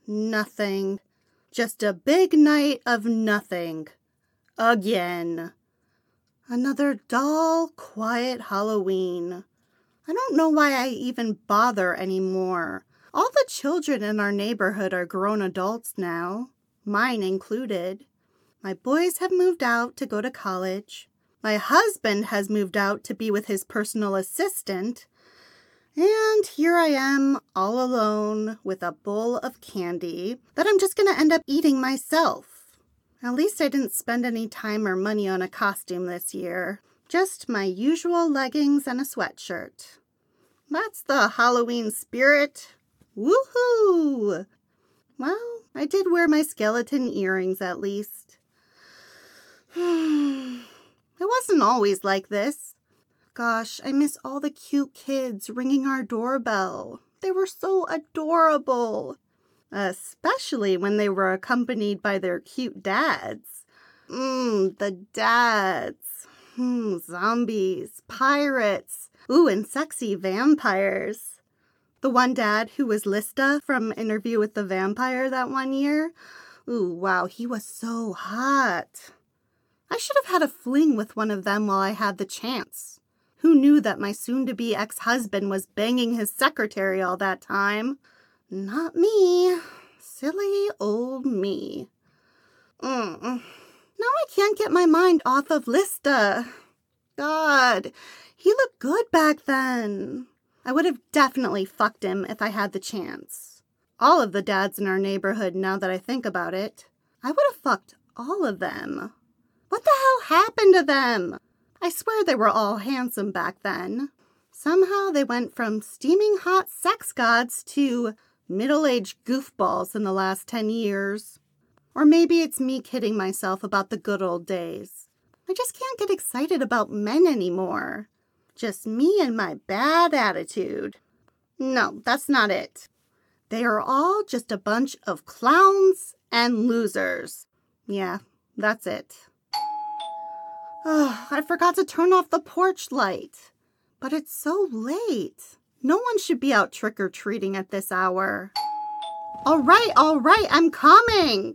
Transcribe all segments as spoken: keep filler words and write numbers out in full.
Nothing. Just a big night of nothing. Again. Another dull, quiet Halloween. I don't know why I even bother anymore. All the children in our neighborhood are grown adults now, mine included. My boys have moved out to go to college. My husband has moved out to be with his personal assistant. And here I am, all alone, with a bowl of candy that I'm just going to end up eating myself. At least I didn't spend any time or money on a costume this year. Just my usual leggings and a sweatshirt. That's the Halloween spirit. Woohoo! Well, I did wear my skeleton earrings at least. It wasn't always like this. Gosh, I miss all the cute kids ringing our doorbell. They were so adorable. Especially when they were accompanied by their cute dads. Mmm, the dads. Hmm, zombies, pirates. Ooh, and sexy vampires. The one dad who was Lista from Interview with the Vampire that one year. Ooh, wow, he was so hot. I should have had a fling with one of them while I had the chance. Who knew that my soon-to-be ex-husband was banging his secretary all that time? Not me. Silly old me. Mm. Now I can't get my mind off of Lista. God, he looked good back then. I would have definitely fucked him if I had the chance. All of the dads in our neighborhood, now that I think about it. I would have fucked all of them. What the hell happened to them? I swear they were all handsome back then. Somehow they went from steaming hot sex gods to middle-aged goofballs in the last ten years. Or maybe it's me kidding myself about the good old days. I just can't get excited about men anymore. Just me and my bad attitude. No, that's not it. They are all just a bunch of clowns and losers. Yeah, that's it. Oh, I forgot to turn off the porch light. But it's so late. No one should be out trick-or-treating at this hour. All right, all right, I'm coming.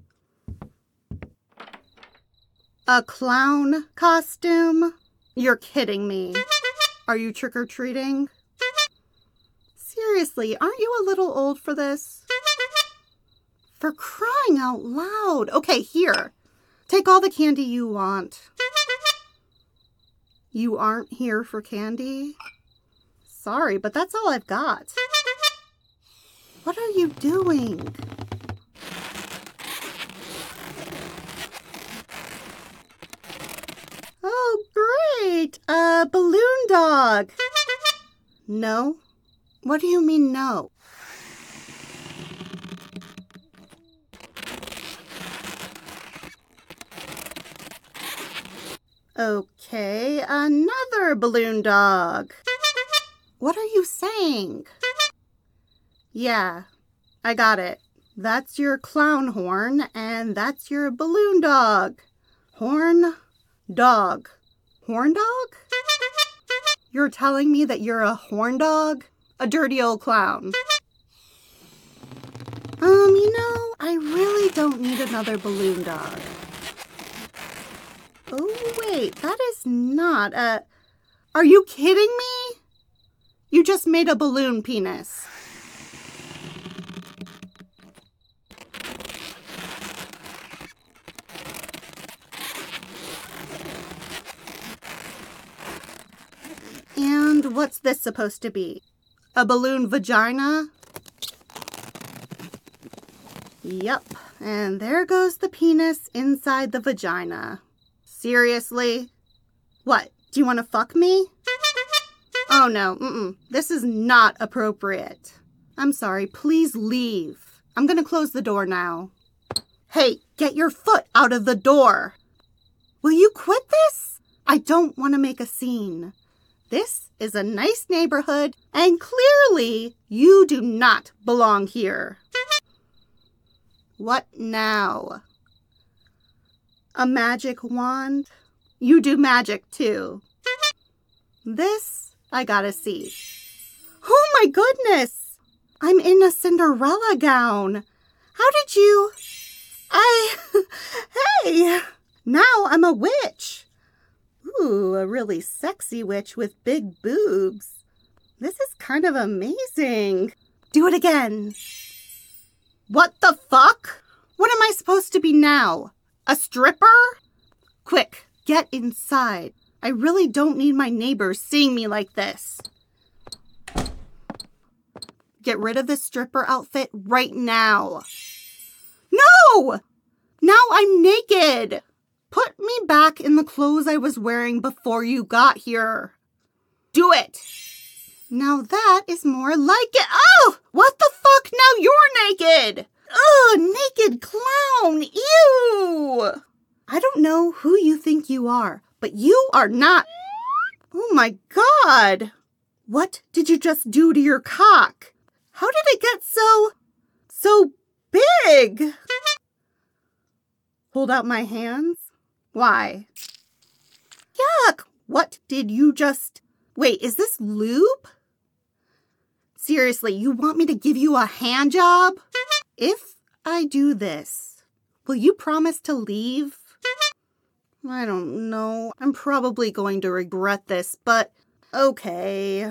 A clown costume? You're kidding me. Are you trick-or-treating? Seriously, aren't you a little old for this? For crying out loud. Okay, here. Take all the candy you want. You aren't here for candy? Sorry, but that's all I've got. What are you doing? Oh, great! A balloon dog. No? What do you mean no? Okay, another balloon dog. What are you saying? Yeah, I got it. That's your clown horn, and that's your balloon dog. Horn dog. Horn dog? You're telling me that you're a horn dog? A dirty old clown. Um, you know, I really don't need another balloon dog. Oh, wait, that is not a... Are you kidding me? You just made a balloon penis. And what's this supposed to be? A balloon vagina? Yep, and there goes the penis inside the vagina. Seriously? What, do you want to fuck me? Oh no, mm-mm. This is not appropriate. I'm sorry, please leave. I'm gonna close the door now. Hey, get your foot out of the door. Will you quit this? I don't want to make a scene. This is a nice neighborhood, and clearly you do not belong here. What now? A magic wand? You do magic too. This I gotta see. Oh my goodness! I'm in a Cinderella gown. How did you... I... Hey! Now I'm a witch. Ooh, a really sexy witch with big boobs. This is kind of amazing. Do it again. What the fuck? What am I supposed to be now? A stripper? Quick, get inside. I really don't need my neighbors seeing me like this. Get rid of this stripper outfit right now. No! Now I'm naked. Put me back in the clothes I was wearing before you got here. Do it. Now that is more like it. Oh, what the fuck? Now you're naked. Ugh, naked clown. Ew. I don't know who you think you are, but you are not. Oh my God. What did you just do to your cock? How did it get so, so big? Hold out my hands. Why? Yuck. What did you just... Wait, is this lube? Seriously, you want me to give you a hand job? If I do this, will you promise to leave? I don't know. I'm probably going to regret this, but okay.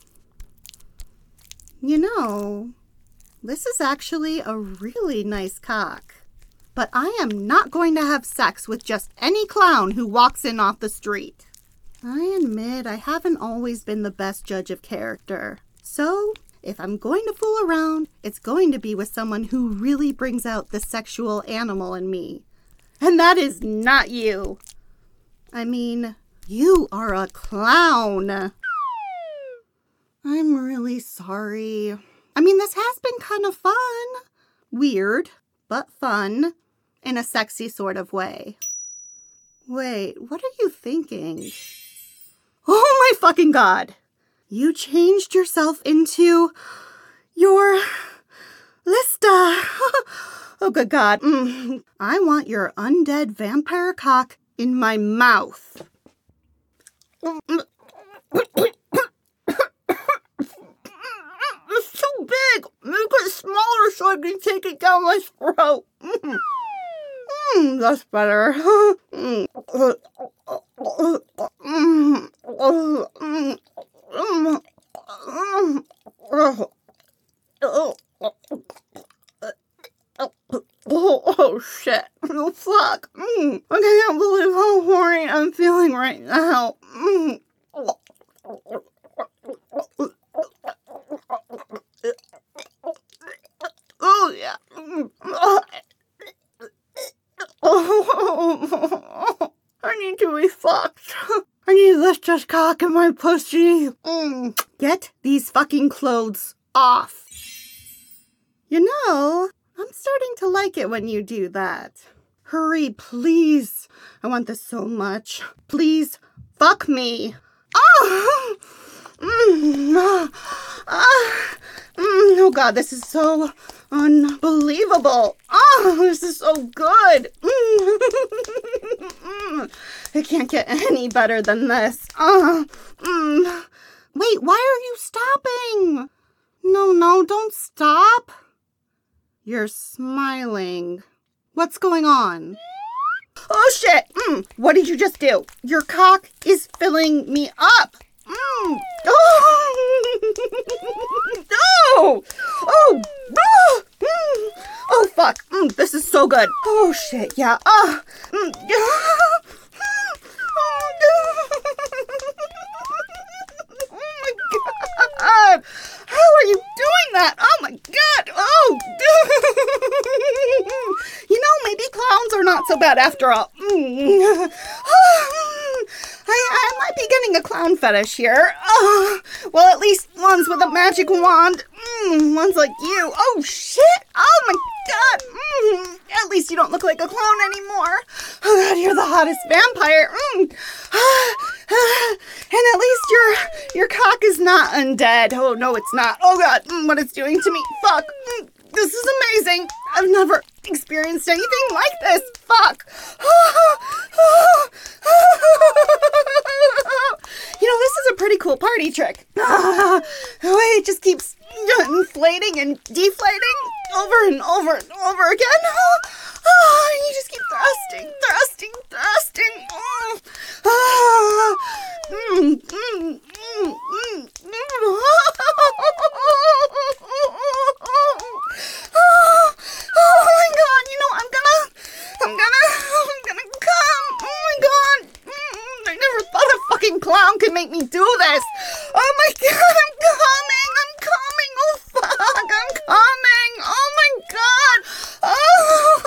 You know, this is actually a really nice cock. But I am not going to have sex with just any clown who walks in off the street. I admit I haven't always been the best judge of character. So, if I'm going to fool around, it's going to be with someone who really brings out the sexual animal in me. And that is not you. I mean, you are a clown. I'm really sorry. I mean, this has been kind of fun. Weird, but fun. In a sexy sort of way. Wait, what are you thinking? Oh my fucking God! You changed yourself into your Lista. Oh good God. Mm. I want your undead vampire cock in my mouth. It's too big. Make it smaller so I can take it down my throat. Mm. Mm, that's better. Mm. Oh, oh shit. Oh, fuck. Mm. I can't believe how horny I'm feeling right now. Mm. Oh, yeah. Mm. Oh, I need to be fucked. I need this just cock in my pussy. Mm. Get these fucking clothes off. You know, I'm starting to like it when you do that. Hurry, please. I want this so much. Please, fuck me. Oh, mm. Ah. Mm. Oh God, this is so unbelievable. Oh, this is so good. Mm. It can't get any better than this. Oh. Mm. Wait, why are you stopping? No, no, don't stop. You're smiling. What's going on? Oh, shit. Mm. What did you just do? Your cock is filling me up. Mm. Oh. No. Oh. Oh. Mm. Oh, fuck. Mm. This is so good. Oh, shit. Yeah. Oh. Mm. Oh, my God. How are you doing that? Oh, my God. Oh. You know, maybe clowns are not so bad after all. Mm. I, I might be getting a clown fetish here. Oh, well, at least ones with a magic wand. Mm, ones like you. Oh, shit. Oh, my God. Mm, at least you don't look like a clown anymore. Oh, God, you're the hottest vampire. Mm. And at least your your cock is not undead. Oh, no, it's not. Oh, God, mm, what it's doing to me. Fuck. Mm, this is amazing. I've never experienced anything like this. Fuck. You know, this is a pretty cool party trick. The way it just keeps inflating and deflating. over and over and over again. Oh, and you just keep thrusting, thrusting, thrusting. Oh. Ah. Mm, mm, mm, mm, mm. Oh, oh my God! You know I'm gonna, I'm gonna, I'm gonna come. Oh my God! Mm, I never thought a fucking clown could make me do this. Oh my God! I'm coming! I'm coming! Oh fuck! I'm coming! Oh my God! Oh!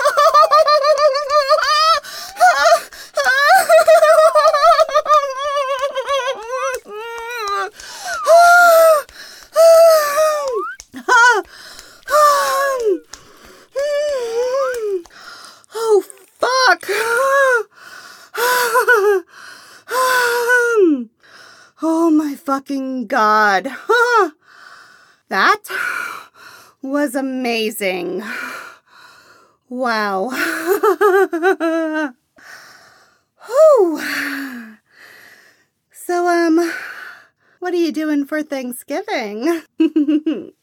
Oh fuck! Oh my fucking God. That was amazing. Wow. Whew. So, um, what are you doing for Thanksgiving?